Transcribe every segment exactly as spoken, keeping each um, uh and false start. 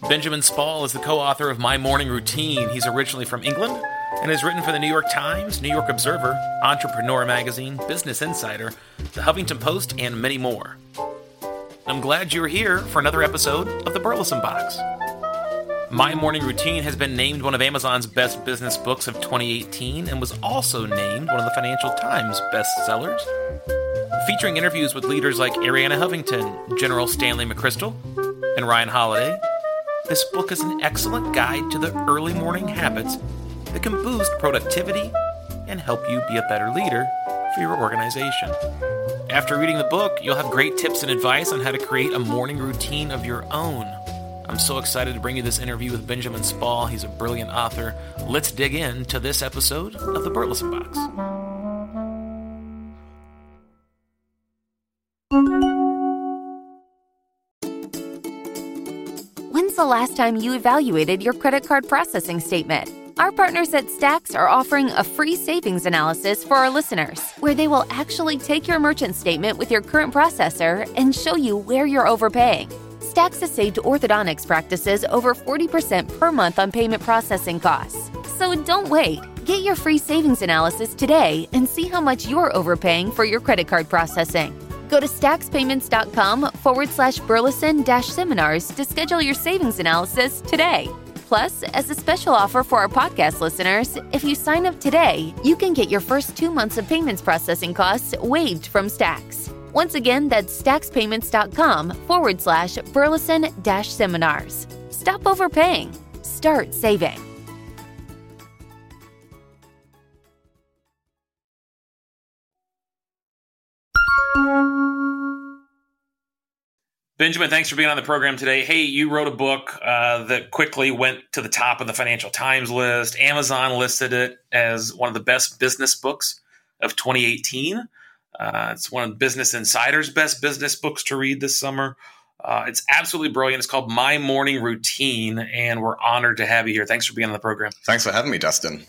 Benjamin Spall is the co-author of My Morning Routine. He's originally from England and has written for the New York Times, New York Observer, Entrepreneur Magazine, Business Insider, the Huffington Post, and many more. I'm glad you're here for another episode of the Burleson Box. My Morning Routine has been named one of Amazon's best business books of twenty eighteen and was also named one of the Financial Times bestsellers. Featuring interviews with leaders like Arianna Huffington, General Stanley McChrystal, and Ryan Holiday, this book is an excellent guide to the early morning habits that can boost productivity and help you be a better leader for your organization. After reading the book, you'll have great tips and advice on how to create a morning routine of your own. I'm so excited to bring you this interview with Benjamin Spall. He's a brilliant author. Let's dig into this episode of the Burleson Box. When's the last time you evaluated your credit card processing statement? Our partners at Stacks are offering a free savings analysis for our listeners, where they will actually take your merchant statement with your current processor and show you where you're overpaying. Stacks has saved orthodontics practices over forty percent per month on payment processing costs. So don't wait. Get your free savings analysis today and see how much you're overpaying for your credit card processing. Go to stackspayments.com forward slash Burleson dash seminars to schedule your savings analysis today. Plus, as a special offer for our podcast listeners, if you sign up today, you can get your first two months of payments processing costs waived from Stacks. Once again, that's stackspayments.com forward slash Burleson dash seminars. Stop overpaying. Start saving. Benjamin, thanks for being on the program today. Hey, you wrote a book uh, that quickly went to the top of the Financial Times list. Amazon listed it as one of the best business books of twenty eighteen. Uh, it's one of Business Insider's best business books to read this summer. Uh, it's absolutely brilliant. It's called My Morning Routine, and we're honored to have you here. Thanks for being on the program. Thanks for having me, Dustin.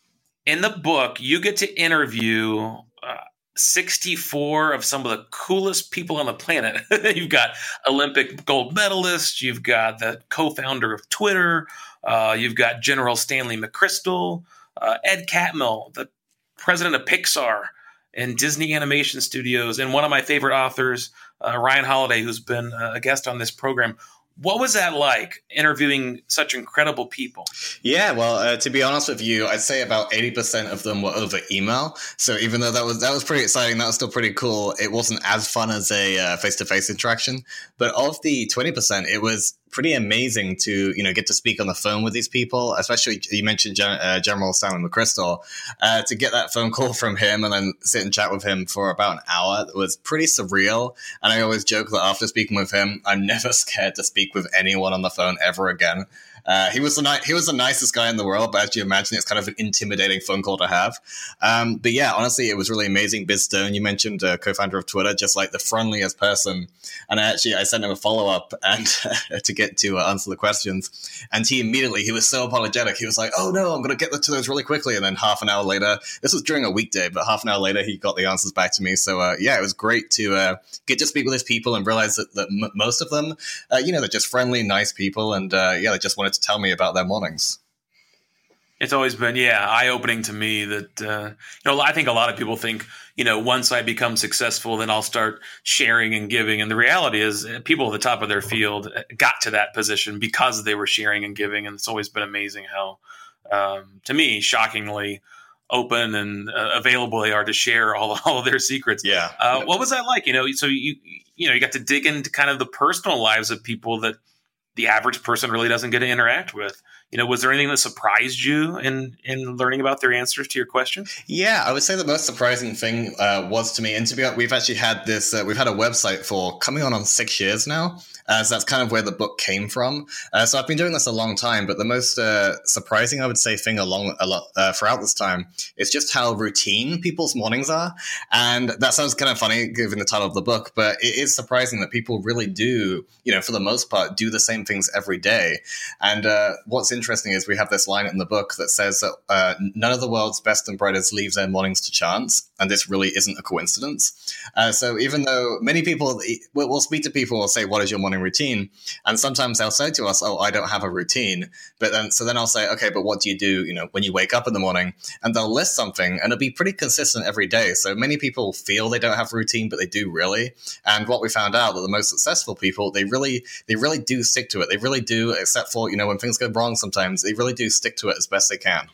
In the book, you get to interview uh, sixty-four of some of the coolest people on the planet. You've got Olympic gold medalists. You've got the co-founder of Twitter. Uh, you've got General Stanley McChrystal, uh, Ed Catmull, the president of Pixar and Disney Animation Studios, and one of my favorite authors, uh, Ryan Holiday, who's been a guest on this program. What was that like, interviewing such incredible people? Yeah, well, uh, to be honest with you, I'd say about eighty percent of them were over email. So even though that was that was pretty exciting, that was still pretty cool, it wasn't as fun as a uh, face-to-face interaction. But of the twenty percent, it was pretty amazing to, you know, get to speak on the phone with these people, especially you mentioned Gen- uh, General Stanley McChrystal, uh, to get that phone call from him and then sit and chat with him for about an hour was pretty surreal. And I always joke that after speaking with him, I'm never scared to speak with anyone on the phone ever again. Uh, he was the ni- he was the nicest guy in the world, but as you imagine, it's kind of an intimidating phone call to have. Um, but yeah, honestly, it was really amazing. Biz Stone, you mentioned, uh, co-founder of Twitter, just like the friendliest person. And I actually, I sent him a follow-up and to get to uh, answer the questions. And he immediately, he was so apologetic. He was like, oh no, I'm going to get to those really quickly. And then half an hour later, this was during a weekday, but half an hour later, he got the answers back to me. So uh, yeah, it was great to uh, get to speak with these people and realize that, that m- most of them, uh, you know, they're just friendly, nice people. And uh, yeah, they just wanted to tell me about their mornings. It's always been, yeah, eye-opening to me that, uh, you know, I think a lot of people think, you know, once I become successful, then I'll start sharing and giving. And the reality is people at the top of their field got to that position because they were sharing and giving. And it's always been amazing how, um, to me, shockingly open and uh, available they are to share all, all of their secrets. Yeah. Uh, what was that like? You know, so you, you know, you got to dig into kind of the personal lives of people that the average person really doesn't get to interact with. You know, was there anything that surprised you in, in learning about their answers to your questions? Yeah, I would say the most surprising thing uh, was to me, and to be honest, we've actually had this, uh, we've had a website for coming on on six years now. Uh, so that's kind of where the book came from. Uh, so I've been doing this a long time, but the most uh, surprising, I would say, thing along a lot uh, throughout this time is just how routine people's mornings are. And that sounds kind of funny given the title of the book, but it is surprising that people really do, you know, for the most part, do the same things every day. And uh, what's interesting is we have this line in the book that says that uh, none of the world's best and brightest leave their mornings to chance. and this really isn't a coincidence. Uh, so even though many people, we'll, we'll speak to people, will say, what is your morning routine? And sometimes they'll say to us, oh, I don't have a routine. But then, so then I'll say, okay, but what do you do, you know, when you wake up in the morning? And they'll list something, and it'll be pretty consistent every day. So many people feel they don't have a routine, but they do really. And what we found out that the most successful people, they really, they really do stick to it. They really do, except for, you know, when things go wrong sometimes, they really do stick to it as best they can.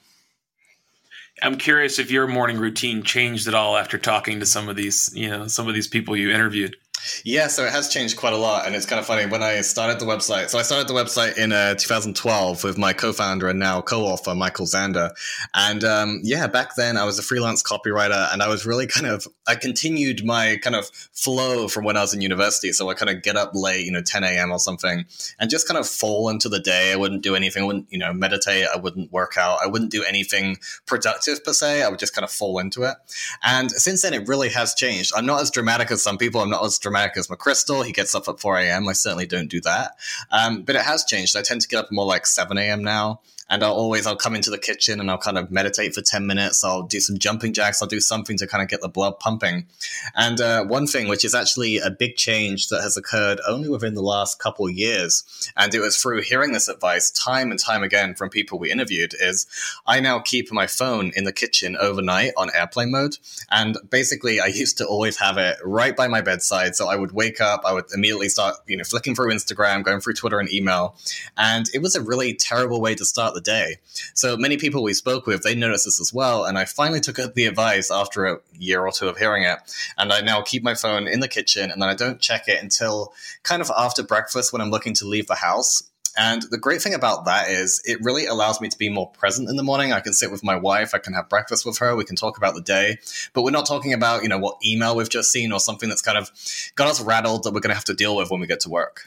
I'm curious if your morning routine changed at all after talking to some of these, you know, some of these people you interviewed. Yeah, so it has changed quite a lot, and it's kind of funny. When I started the website, so I started the website in uh, two thousand twelve with my co-founder and now co-author, Michael Zander. And um, yeah, back then I was a freelance copywriter, and I was really kind of, I continued my kind of flow from when I was in university. So I kind of get up late, you know, ten a.m. or something, and just kind of fall into the day. I wouldn't do anything. I wouldn't, you know, meditate. I wouldn't work out. I wouldn't do anything productive per se. I would just kind of fall into it. And since then, it really has changed. I'm not as dramatic as some people. I'm not as dramatic as McChrystal. He gets up at four a.m. I certainly don't do that. Um, but it has changed. I tend to get up more like seven a.m. now. And I'll always, I'll come into the kitchen and I'll kind of meditate for ten minutes. I'll do some jumping jacks. I'll do something to kind of get the blood pumping. And uh, one thing, which is actually a big change that has occurred only within the last couple of years, and it was through hearing this advice time and time again from people we interviewed, is I now keep my phone in the kitchen overnight on airplane mode. And basically, I used to always have it right by my bedside. So I would wake up, I would immediately start, you know, flicking through Instagram, going through Twitter and email. And it was a really terrible way to start the day. So many people we spoke with, they noticed this as well. And I finally took the advice after a year or two of hearing it. And I now keep my phone in the kitchen, and then I don't check it until kind of after breakfast when I'm looking to leave the house. And the great thing about that is it really allows me to be more present in the morning. I can sit with my wife. I can have breakfast with her. We can talk about the day. But we're not talking about, you know, what email we've just seen or something that's kind of got us rattled that we're going to have to deal with when we get to work.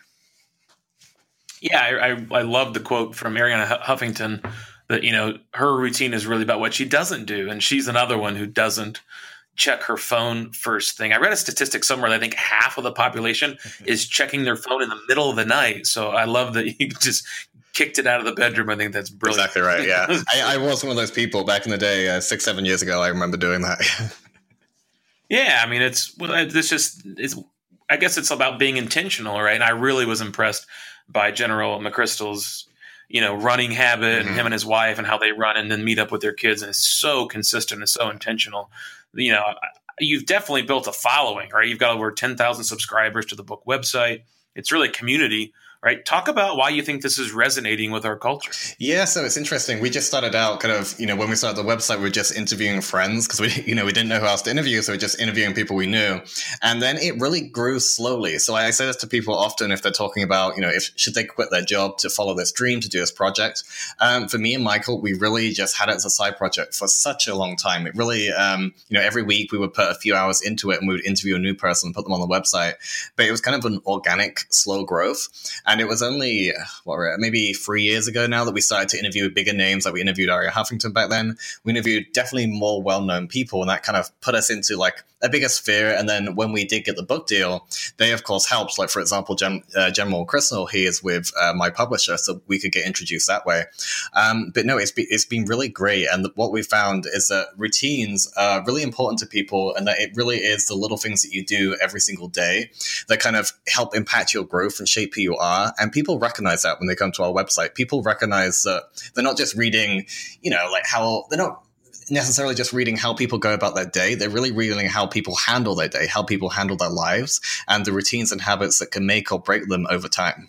Yeah, I, I, I love the quote from Arianna Huffington that, you know, her routine is really about what she doesn't do. And she's another one who doesn't check her phone first thing. I read a statistic somewhere that I think half of the population is checking their phone in the middle of the night. So I love that you just kicked it out of the bedroom. I think that's brilliant. Exactly right, yeah. I, I was one of those people back in the day, uh, six, seven years ago. I remember doing that. Yeah, I mean, it's, well, it's just, it's, I guess it's about being intentional, right? And I really was impressed by General McChrystal's, you know, running habit, mm-hmm. and him and his wife and how they run and then meet up with their kids. And it's so consistent and so intentional. You know, you've definitely built a following, right? You've got over ten thousand subscribers to the book website. It's really community, right? Talk about why you think this is resonating with our culture. Yeah, so it's interesting. We just started out kind of, you know, when we started the website, we were just interviewing friends because we, you know, we didn't know who else to interview. So we we're just interviewing people we knew. And then it really grew slowly. So I say this to people often if they're talking about, you know, if should they quit their job to follow this dream, to do this project. Um, for me and Michael, we really just had it as a side project for such a long time. It really, um, you know, every week we would put a few hours into it and we would interview a new person and put them on the website. But it was kind of an organic, slow growth. And it was only, what were it, maybe three years ago now that we started to interview bigger names. Like we interviewed Arianna Huffington back then. We interviewed definitely more well-known people, and that kind of put us into like a bigger sphere. And then when we did get the book deal, they of course helped. Like for example, Gem, uh, General McChrystal, he is with uh, my publisher, so we could get introduced that way. Um, but no, it's, be, it's been really great. And what we found is that routines are really important to people, and that it really is the little things that you do every single day that kind of help impact your growth and shape who you are. And people recognize that when they come to our website. People recognize that they're not just reading, you know, like how they're not necessarily just reading how people go about their day. They're really reading how people handle their day, how people handle their lives, and the routines and habits that can make or break them over time.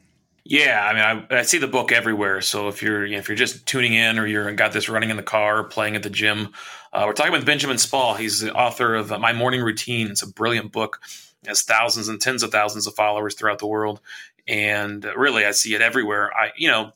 Yeah, I mean, I, I see the book everywhere. So if you're you know, if you're just tuning in, or you're got this running in the car, playing at the gym, uh, we're talking with Benjamin Spall. He's the author of uh, My Morning Routine. It's a brilliant book. It has thousands and tens of thousands of followers throughout the world, and uh, really, I see it everywhere. I you know,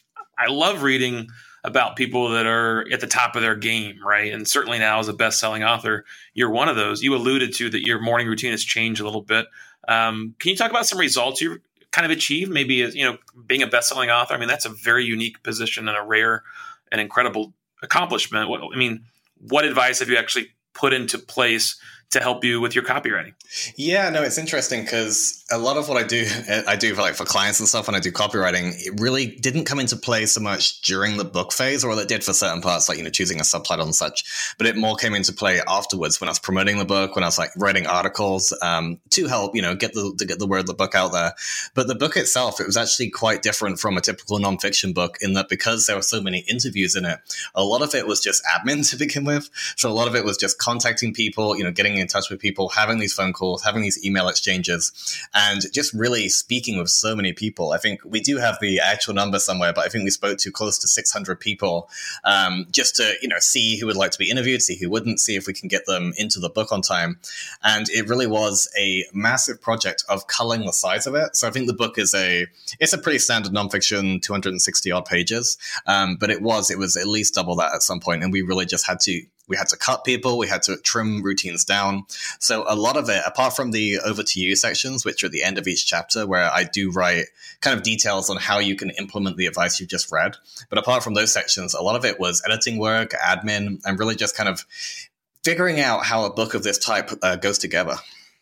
I love reading about people that are at the top of their game, right? And certainly now as a best-selling author, you're one of those. You alluded to that your morning routine has changed a little bit. Um, can you talk about some results you've kind of achieved? Maybe, you know, being a best-selling author. I mean, that's a very unique position and a rare and incredible accomplishment. I mean, what advice have you actually put into place to help you with your copywriting. Yeah, no, it's interesting because a lot of what I do, I do for like for clients and stuff when I do copywriting, it really didn't come into play so much during the book phase, or it did for certain parts, like, you know, choosing a subtitle and such. But it more came into play afterwards when I was promoting the book, when I was like writing articles um, to help, you know, get the to get the word of the book out there. But the book itself, it was actually quite different from a typical nonfiction book in that because there were so many interviews in it, a lot of it was just admin to begin with. So a lot of it was just contacting people, you know, getting in touch with people, having these phone calls, having these email exchanges, and just really speaking with so many people. I think we do have the actual number somewhere, but I think we spoke to close to six hundred people um, just to, you know, see who would like to be interviewed, see who wouldn't, see if we can get them into the book on time. And it really was a massive project of culling the size of it. So I think the book is a, it's a pretty standard nonfiction, two hundred sixty odd pages. Um, but it was, it was at least double that at some point. And we really just had to, we had to cut people, we had to trim routines down. So a lot of it, apart from the over to you sections, which are at the end of each chapter, where I do write kind of details on how you can implement the advice you just read. But apart from those sections, a lot of it was editing work, admin, and really just kind of figuring out how a book of this type uh, goes together.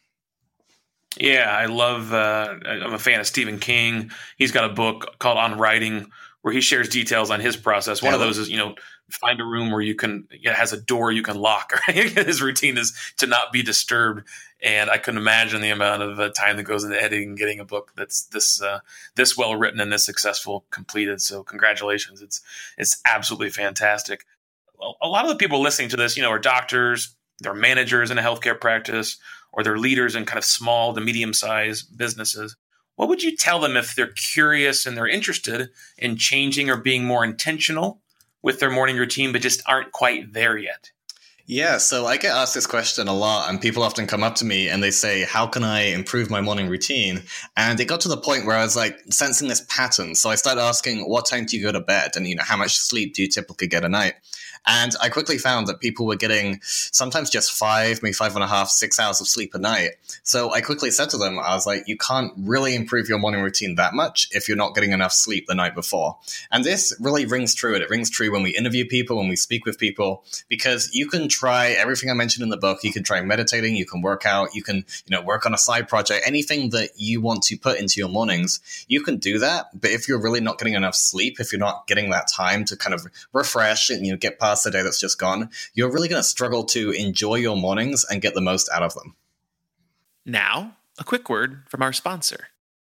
Yeah, I love, uh, I'm a fan of Stephen King. He's got a book called On Writing where he shares details on his process. One yeah. of those is, you know, find a room where you can, it has a door you can lock. Right? His routine is to not be disturbed. And I couldn't imagine the amount of uh, time that goes into editing and getting a book that's this uh, this well written and this successful completed. So congratulations. It's it's absolutely fantastic. A lot of the people listening to this, you know, are doctors, they're managers in a healthcare practice, or they're leaders in kind of small to medium-sized businesses. What would you tell them if they're curious and they're interested in changing or being more intentional with their morning routine, but just aren't quite there yet? Yeah, so I get asked this question a lot, and people often come up to me and they say, how can I improve my morning routine? And it got to the point where I was like sensing this pattern. So I started asking, what time do you go to bed? And, you know, how much sleep do you typically get a night? And I quickly found that people were getting sometimes just five, maybe five and a half, six hours of sleep a night. So I quickly said to them, I was like, you can't really improve your morning routine that much if you're not getting enough sleep the night before. And this really rings true. And it rings true when we interview people, when we speak with people, because you can try everything I mentioned in the book. You can try meditating, you can work out, you can, you know, work on a side project, anything that you want to put into your mornings, you can do that. But if you're really not getting enough sleep, if you're not getting that time to kind of refresh and, you know, get past the day that's just gone, you're really going to struggle to enjoy your mornings and get the most out of them. Now, a quick word from our sponsor.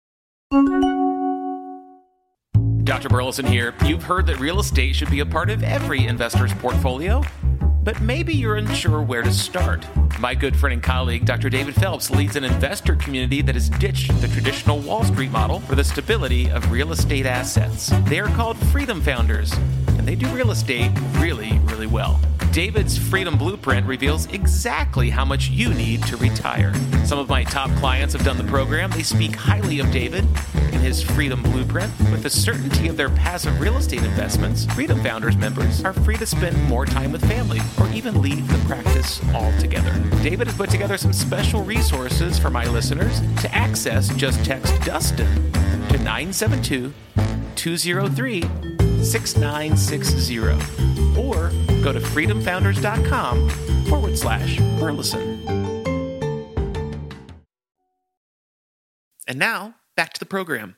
Doctor Burleson here. You've heard that real estate should be a part of every investor's portfolio, but maybe you're unsure where to start. My good friend and colleague, Doctor David Phelps, leads an investor community that has ditched the traditional Wall Street model for the stability of real estate assets. They are called Freedom Founders, and they do real estate really, really well. David's Freedom Blueprint reveals exactly how much you need to retire. Some of my top clients have done the program. They speak highly of David and his Freedom Blueprint. With the certainty of their passive real estate investments, Freedom Founders members are free to spend more time with family or even leave the practice altogether. David has put together some special resources for my listeners. To access, just text Dustin to nine seven two, two zero three, six nine six zero or go to freedomfounders.com forward slash Burleson. And now, back to the program.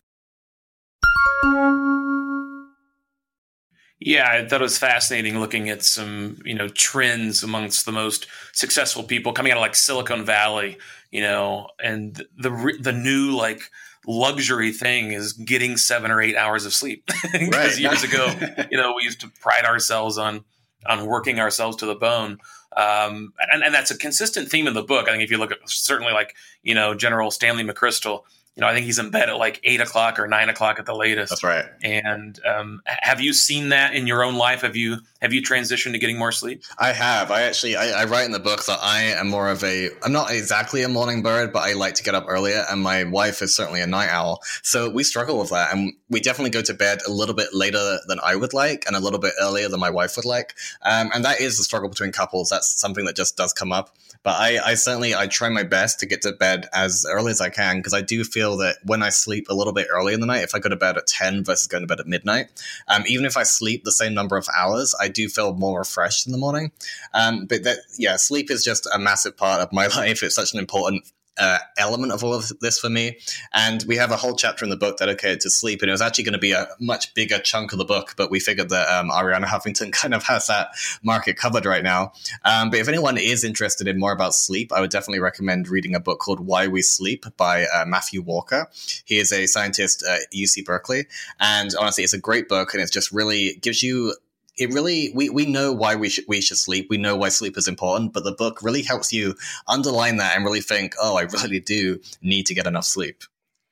Yeah, I thought it was fascinating looking at some, you know, trends amongst the most successful people coming out of like Silicon Valley, you know, and the the new like luxury thing is getting seven or eight hours of sleep. Because right. years ago, you know, we used to pride ourselves on on working ourselves to the bone. Um, and, and that's a consistent theme in the book. I think if you look at certainly like, you know, General Stanley McChrystal, you know, I think he's in bed at like eight o'clock or nine o'clock at the latest. That's right. And um, have you seen that in your own life? Have you have you transitioned to getting more sleep? I have. I actually, I, I write in the book that I am more of a, I'm not exactly a morning bird, but I like to get up earlier. And my wife is certainly a night owl. So we struggle with that. And we definitely go to bed a little bit later than I would like and a little bit earlier than my wife would like. Um, and that is the struggle between couples. That's something that just does come up. But I, I certainly, I try my best to get to bed as early as I can because I do feel feel that when I sleep a little bit early in the night, if I go to bed at ten versus going to bed at midnight, um, even if I sleep the same number of hours, I do feel more refreshed in the morning. Um, but that, yeah, sleep is just a massive part of my life. It's such an important Uh, element of all of this for me. And we have a whole chapter in the book dedicated to sleep, and it was actually going to be a much bigger chunk of the book, but we figured that um, Arianna Huffington kind of has that market covered right now. Um, but if anyone is interested in more about sleep, I would definitely recommend reading a book called Why We Sleep by uh, Matthew Walker. He is a scientist at U C Berkeley, and honestly, it's a great book, and it just really gives you It really, we, we know why we should we should sleep. We know why sleep is important, but the book really helps you underline that and really think, oh, I really do need to get enough sleep.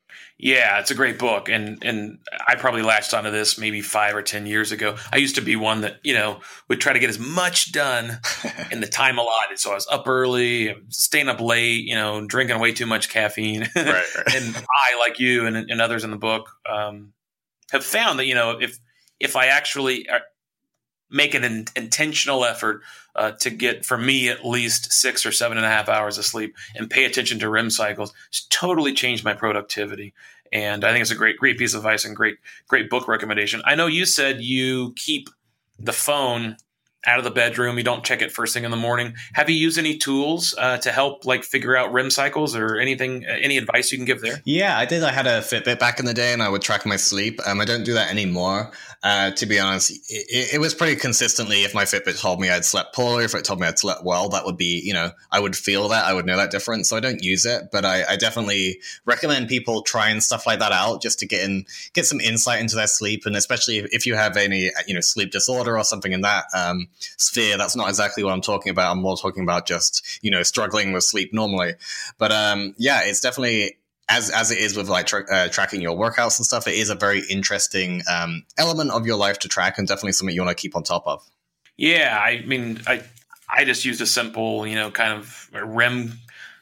Yeah, it's a great book. And and I probably latched onto this maybe five or ten years ago. I used to be one that, you know, would try to get as much done in the time allotted. So I was up early, staying up late, you know, drinking way too much caffeine. Right, right. And I, like you and, and others in the book, um, have found that, you know, if if I actually – make an in- intentional effort uh, to get, for me, at least six or seven and a half hours of sleep and pay attention to R E M cycles. It's totally changed my productivity. And I think it's a great, great piece of advice and great, great book recommendation. I know you said you keep the phone out of the bedroom. You don't check it first thing in the morning. Have you used any tools uh, to help like figure out R E M cycles or anything, any advice you can give there? Yeah, I did. I had a Fitbit back in the day and I would track my sleep. Um, I don't do that anymore. Uh, to be honest, it, it was pretty consistently. If my Fitbit told me I'd slept poorly, if it told me I'd slept well, that would be, you know, I would feel that. I would know that difference. So I don't use it, but I, I definitely recommend people trying stuff like that out just to get in, get some insight into their sleep. And especially if, if you have any, you know, sleep disorder or something in that um, sphere, that's not exactly what I'm talking about. I'm more talking about just, you know, struggling with sleep normally. But um, yeah, it's definitely, As as it is with like tra- uh, tracking your workouts and stuff, it is a very interesting um, element of your life to track, and definitely something you want to keep on top of. Yeah, I mean, I I just used a simple, you know, kind of R E M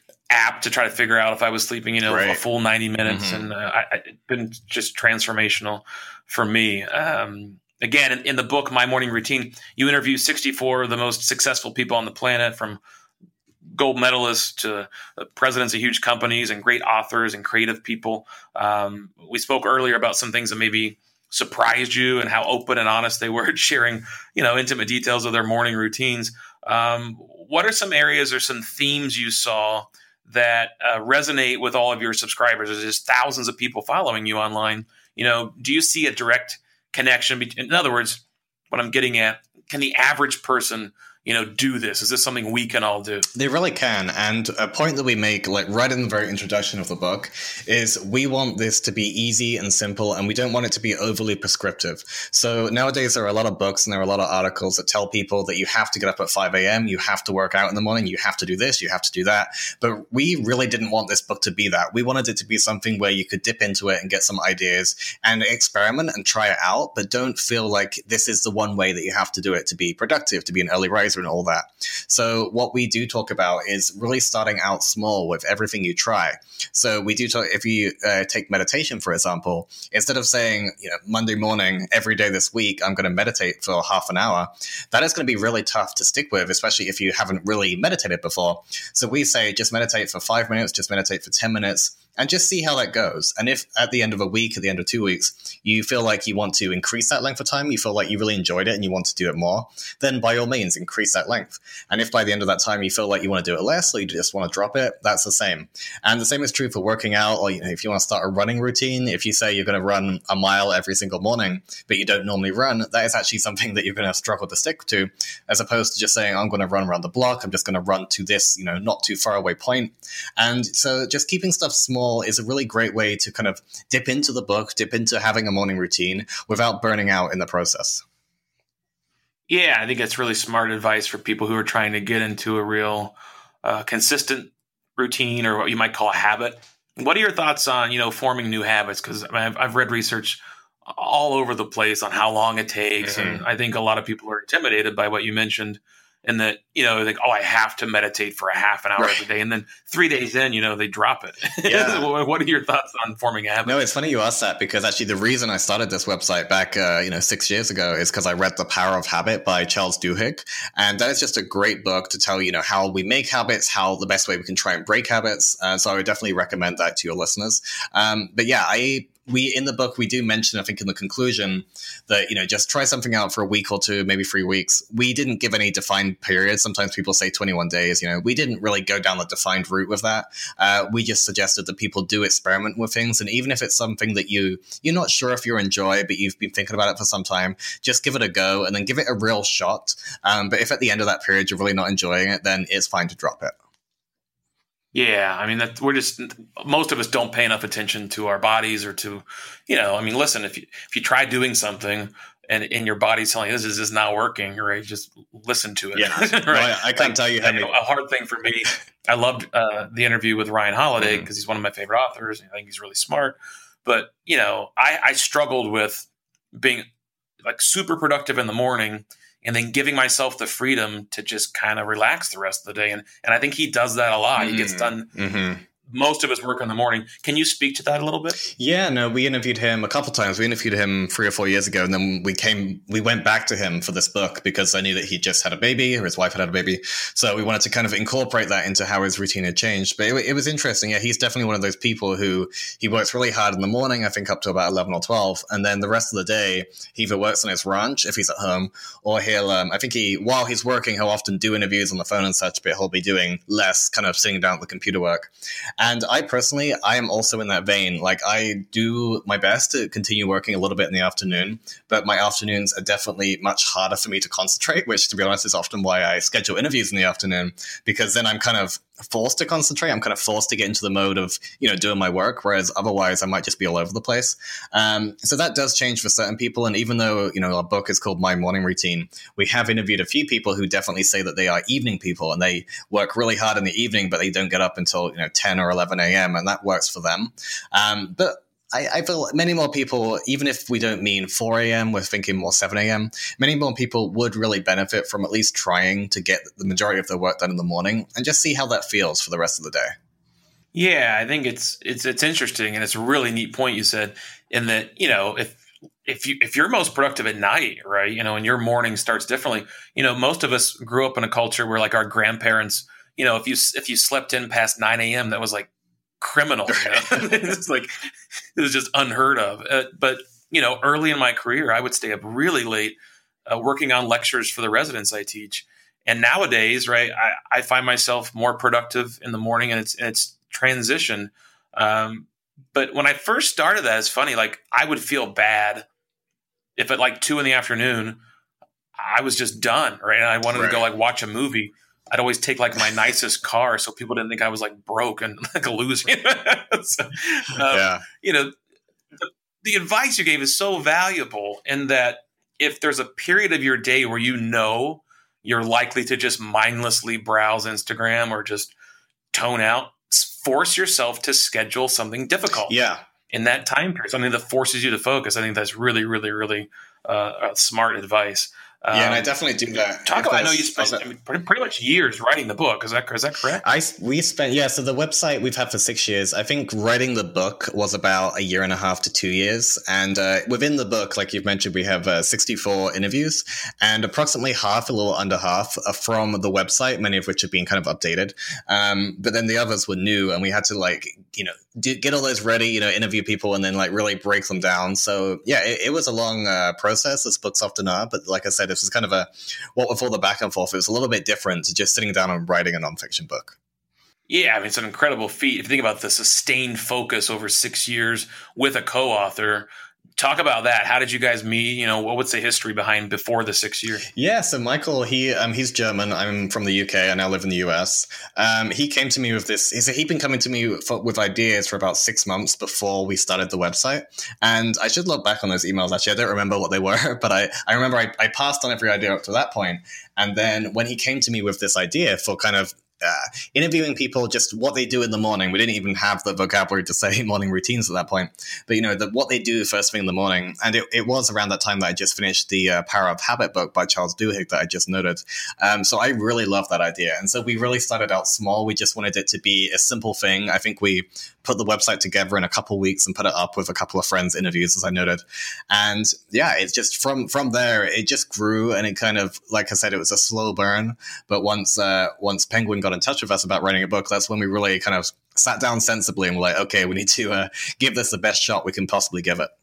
app to try to figure out if I was sleeping, you know, Right. a full ninety minutes, Mm-hmm. and uh, I, it's been just transformational for me. Um, again, in, in the book, My Morning Routine, you interview sixty-four of the most successful people on the planet, from gold medalists to presidents of huge companies and great authors and creative people. Um, we spoke earlier about some things that maybe surprised you and how open and honest they were at sharing, you know, intimate details of their morning routines. Um, what are some areas or some themes you saw that uh, resonate with all of your subscribers? There's just thousands of people following you online. You know, do you see a direct connection? Be- in other words, what I'm getting at, can the average person, you know, do this? Is this something we can all do? They really can. And a point that we make, like right in the very introduction of the book, is we want this to be easy and simple, and we don't want it to be overly prescriptive. So nowadays there are a lot of books and there are a lot of articles that tell people that you have to get up at five a.m., you have to work out in the morning, you have to do this, you have to do that. But we really didn't want this book to be that. We wanted it to be something where you could dip into it and get some ideas and experiment and try it out, but don't feel like this is the one way that you have to do it to be productive, to be an early riser and all that. So what we do talk about is really starting out small with everything you try. So we do talk, if you uh, take meditation, for example, instead of saying, you know, Monday morning, every day this week, I'm going to meditate for half an hour, that is going to be really tough to stick with, especially if you haven't really meditated before. So we say, just meditate for five minutes, just meditate for ten minutes, and just see how that goes. And if at the end of a week, at the end of two weeks, you feel like you want to increase that length of time, you feel like you really enjoyed it and you want to do it more, then by all means, increase that length. And if by the end of that time you feel like you want to do it less or you just want to drop it, that's the same. And the same is true for working out, or you know, if you want to start a running routine, if you say you're going to run a mile every single morning, but you don't normally run, that is actually something that you're going to struggle to stick to, as opposed to just saying, I'm going to run around the block, I'm just going to run to this, you know, not too far away point. And so just keeping stuff small is a really great way to kind of dip into the book, dip into having a morning routine without burning out in the process. Yeah, I think that's really smart advice for people who are trying to get into a real uh, consistent routine, or what you might call a habit. What are your thoughts on, you know, forming new habits? Because I've, I've read research all over the place on how long it takes. Mm-hmm. And I think a lot of people are intimidated by what you mentioned and that, you know, like, oh, I have to meditate for a half an hour right. every day. And then three days in, you know, they drop it. Yeah. What are your thoughts on forming a habit? No, it's funny you asked that, because actually the reason I started this website back, uh, you know, six years ago is because I read The Power of Habit by Charles Duhigg. And that is just a great book to tell, you know, how we make habits, how the best way we can try and break habits. Uh, so I would definitely recommend that to your listeners. Um, but yeah, I... We, in the book, we do mention, I think in the conclusion, that, you know, just try something out for a week or two, maybe three weeks. We didn't give any defined period. Sometimes people say twenty-one days, you know, we didn't really go down the defined route with that. Uh, we just suggested that people do experiment with things. And even if it's something that you, you're not sure if you enjoy, but you've been thinking about it for some time, just give it a go and then give it a real shot. Um, but if at the end of that period, you're really not enjoying it, then it's fine to drop it. Yeah, I mean, that we're just, most of us don't pay enough attention to our bodies or to, you know, I mean, listen, if you if you try doing something and, and your body's telling you this is, this is not working, right? Just listen to it. Yeah, right? no, I, I can't like, tell you how many. A hard thing for me. I loved uh, the interview with Ryan Holiday because mm-hmm. he's one of my favorite authors. I think he's really smart. But, you know, I, I struggled with being like super productive in the morning and then giving myself the freedom to just kind of relax the rest of the day. And and I think he does that a lot. Mm-hmm. He gets done. Mm-hmm. Most of his work in the morning. Can you speak to that a little bit? Yeah, no, we interviewed him a couple times. We interviewed him three or four years ago, and then we came, we went back to him for this book because I knew that he just had a baby, or his wife had had a baby. So we wanted to kind of incorporate that into how his routine had changed. But it, it was interesting. Yeah, he's definitely one of those people who he works really hard in the morning, I think up to about eleven or twelve. And then the rest of the day, he either works on his ranch if he's at home, or he'll, um, I think he, while he's working, he'll often do interviews on the phone and such, but he'll be doing less kind of sitting down at the computer work. And I personally, I am also in that vein. Like, I do my best to continue working a little bit in the afternoon, but my afternoons are definitely much harder for me to concentrate, which, to be honest, is often why I schedule interviews in the afternoon, because then I'm kind of forced to concentrate. I'm kind of forced to get into the mode of, you know, doing my work, whereas otherwise I might just be all over the place. Um, so that does change for certain people. And even though, you know, our book is called My Morning Routine, we have interviewed a few people who definitely say that they are evening people and they work really hard in the evening, but they don't get up until, you know, ten or eleven a.m. and that works for them. Um, but I, I feel many more people, even if we don't mean four a.m., we're thinking more seven a.m., many more people would really benefit from at least trying to get the majority of their work done in the morning and just see how that feels for the rest of the day. Yeah, I think it's it's it's interesting, and it's a really neat point you said, in that, you know, if if you if you're most productive at night, right, you know, and your morning starts differently, you know, most of us grew up in a culture where, like, our grandparents, you know, if you if you slept in past nine a.m., that was like criminal. You know? It's like, it was just unheard of. Uh, but, you know, early in my career, I would stay up really late uh, working on lectures for the residents I teach. And nowadays, right, I, I find myself more productive in the morning, and it's, and it's transition. Um, but when I first started that, it's funny, like, I would feel bad if at like two in the afternoon, I was just done, right? And I wanted right. to go like watch a movie. I'd always take like my nicest car so people didn't think I was like broke and like a loser. so, um, yeah. You know, the, the advice you gave is so valuable in that if there's a period of your day where you know you're likely to just mindlessly browse Instagram or just tone out, force yourself to schedule something difficult. Yeah. In that time period, something that forces you to focus. I think that's really, really, really uh, smart advice. Um, yeah, and I definitely do that. Talk about, I know you spent I mean, pretty, pretty much years writing the book. Is that is that correct? I, we spent, yeah, so the website we've had for six years. I think writing the book was about a year and a half to two years. And uh, within the book, like you've mentioned, we have uh, sixty-four interviews, and approximately half, a little under half, are from the website, many of which have been kind of updated. Um, but then the others were new, and we had to, like, you know, do, get all those ready, you know, interview people, and then like really break them down. So yeah, it, it was a long uh, process, as books often are. But like I said, this was kind of a, what with all the back and forth, it was a little bit different to just sitting down and writing a nonfiction book. Yeah, I mean, it's an incredible feat. If you think about the sustained focus over six years with a co-author, talk about that. How did you guys meet? You know, what's the history behind before the six years? Yeah, so Michael, he um, he's German. I'm from the U K. I now live in the U S. Um, he came to me with this. He's, he'd been coming to me for, with ideas for about six months before we started the website. And I should look back on those emails. Actually, I don't remember what they were, but I, I remember I, I passed on every idea up to that point. And then when he came to me with this idea for kind of uh, interviewing people, just what they do in the morning. We didn't even have the vocabulary to say morning routines at that point, but you know, the, what they do first thing in the morning. And it, it was around that time that I just finished the uh, Power of Habit book by Charles Duhigg that I just noted. Um, so I really love that idea. And so we really started out small. We just wanted it to be a simple thing. I think we put the website together in a couple of weeks and put it up with a couple of friends' interviews, as I noted. And yeah, it's just from from there, it just grew, and it kind of, like I said, it was a slow burn. But once uh, once Penguin got in touch with us about writing a book, that's when we really kind of sat down sensibly and were like, okay, we need to uh, give this the best shot we can possibly give it.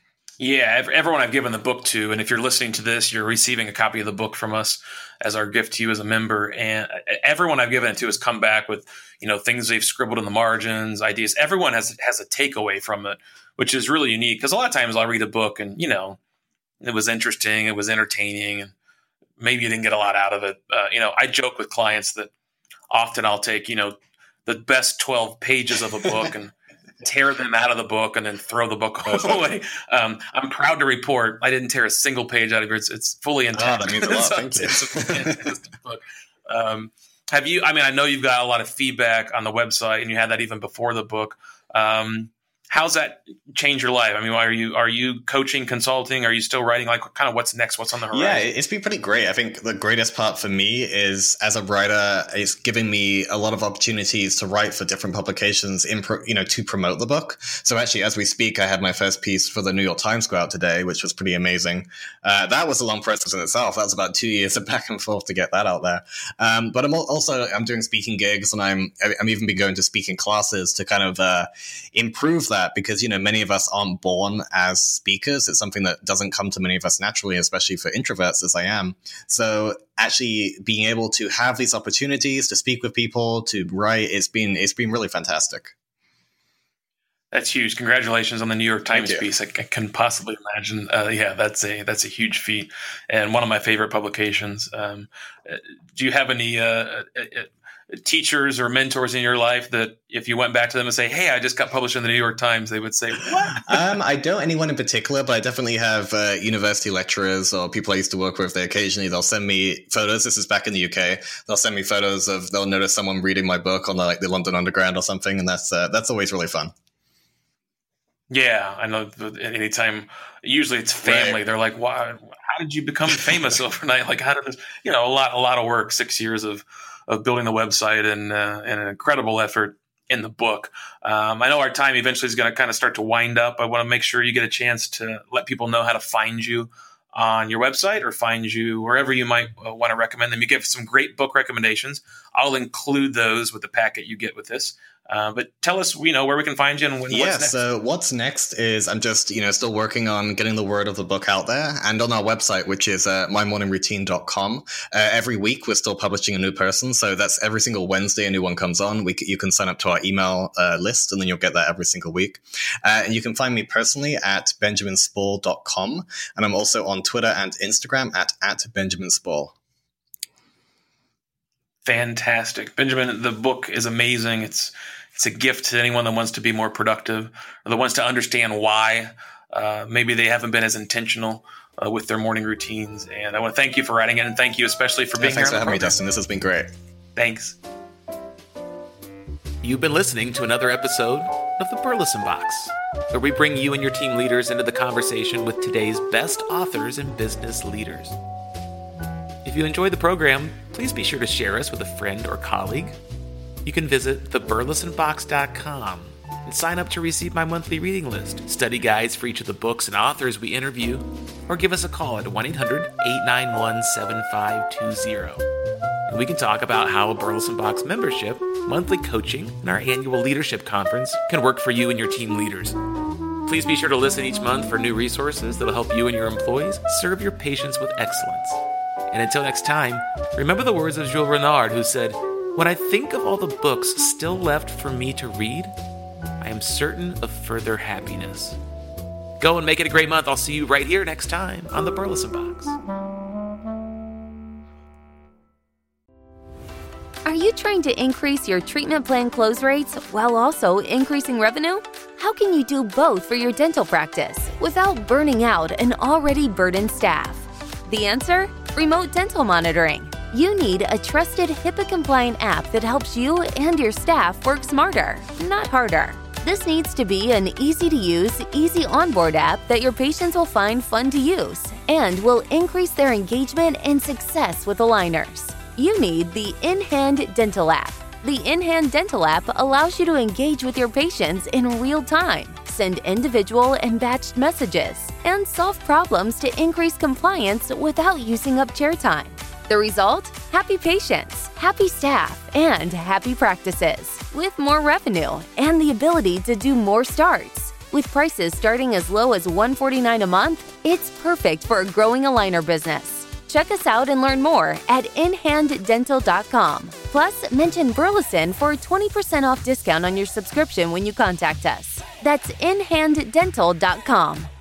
Yeah, everyone I've given the book to, and if you're listening to this, you're receiving a copy of the book from us as our gift to you as a member. And everyone I've given it to has come back with, you know, things they've scribbled in the margins, ideas. Everyone has has a takeaway from it, which is really unique. Because a lot of times I'll read a book and, you know, it was interesting, it was entertaining, and maybe you didn't get a lot out of it. Uh, you know, I joke with clients that often I'll take, you know, the best twelve pages of a book and tear them out of the book and then throw the book away. Um, I'm proud to report I didn't tear a single page out of it. It's, it's fully intact. Oh, that means a lot. so Thank you. It's a fantastic book. Um, have you, I mean, I know you've got a lot of feedback on the website, and you had that even before the book. Um, How's that change your life? I mean, are you are you coaching, consulting? Are you still writing? Like, kind of what's next? What's on the horizon? Yeah, it's been pretty great. I think the greatest part for me is, as a writer, it's giving me a lot of opportunities to write for different publications, in pro, you know, to promote the book. So actually, as we speak, I had my first piece for the New York Times go out today, which was pretty amazing. Uh, that was a long process in itself. That was about two years of back and forth to get that out there. Um, but I'm also I'm doing speaking gigs, and I'm I'm even been going to speaking classes to kind of uh, improve that. Because, you know, many of us aren't born as speakers. It's something that doesn't come to many of us naturally, especially for introverts as I am. So actually being able to have these opportunities to speak with people, to write, it's been it's been really fantastic. That's huge. Congratulations on the New York Times piece. I, I can possibly imagine. Uh, yeah, that's a that's a huge feat, and one of my favorite publications. Um, do you have any uh, uh, teachers or mentors in your life that if you went back to them and say, hey, I just got published in the New York Times, they would say, what? um, I don't anyone in particular, but I definitely have uh, university lecturers or people I used to work with. They occasionally, they'll send me photos. This is back in the U K. They'll send me photos of, they'll notice someone reading my book on the, like the London Underground or something. And that's, uh, that's always really fun. Yeah, I know. Anytime, usually it's family. Right. They're like, "Why? How did you become famous overnight? Like, how did this? You know, a lot, a lot of work, six years of of building the website, and uh, and an incredible effort in the book. Um, I know our time eventually is going to kind of start to wind up. I want to make sure you get a chance to let people know how to find you on your website or find you wherever you might uh, want to recommend them. You give some great book recommendations. I'll include those with the packet you get with this. Uh, but tell us, you know, where we can find you and what's yeah, next. Yeah, so what's next is I'm just, you know, still working on getting the word of the book out there. And on our website, which is uh, my morning routine dot com, uh, every week we're still publishing a new person. So that's every single Wednesday a new one comes on. We, you can sign up to our email uh, list, and then you'll get that every single week. Uh, and you can find me personally at benjamin spall dot com. And I'm also on Twitter and Instagram at, at Benjamin Spall. Fantastic. Benjamin, the book is amazing. It's It's a gift to anyone that wants to be more productive, or that wants to understand why uh, maybe they haven't been as intentional uh, with their morning routines. And I want to thank you for writing it, and thank you especially for being yeah, thanks here. Thanks for having me, Dustin. This has been great. Thanks. You've been listening to another episode of The Burleson Box, where we bring you and your team leaders into the conversation with today's best authors and business leaders. If you enjoyed the program, please be sure to share us with a friend or colleague. You can visit the burleson box dot com and sign up to receive my monthly reading list, study guides for each of the books and authors we interview, or give us a call at one eight hundred eight nine one seven five two zero. And we can talk about how a Burleson Box membership, monthly coaching, and our annual leadership conference can work for you and your team leaders. Please be sure to listen each month for new resources that will help you and your employees serve your patients with excellence. And until next time, remember the words of Jules Renard, who said, "When I think of all the books still left for me to read, I am certain of further happiness." Go and make it a great month. I'll see you right here next time on the Burleson Box. Are you trying to increase your treatment plan close rates while also increasing revenue? How can you do both for your dental practice without burning out an already burdened staff? The answer? Remote dental monitoring. You need a trusted HIPAA-compliant app that helps you and your staff work smarter, not harder. This needs to be an easy-to-use, easy onboard app that your patients will find fun to use and will increase their engagement and success with aligners. You need the InHand Dental app. The InHand Dental app allows you to engage with your patients in real time, send individual and batched messages, and solve problems to increase compliance without using up chair time. The result? Happy patients, happy staff, and happy practices, with more revenue and the ability to do more starts. With prices starting as low as one hundred forty-nine dollars a month, it's perfect for a growing aligner business. Check us out and learn more at in hand dental dot com. Plus, mention Burleson for a twenty percent off discount on your subscription when you contact us. That's in hand dental dot com.